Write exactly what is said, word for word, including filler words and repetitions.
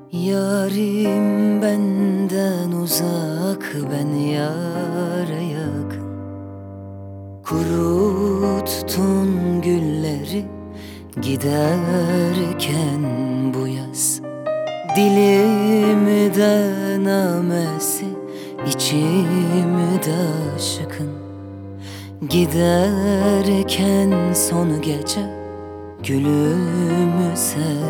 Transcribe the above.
Yarim benden uzak, ben yâre yakın. Kuruttun gülleri giderken bu yaz. Dilimde namesi, içimde aşkın. Giderken son gece gülümü sev.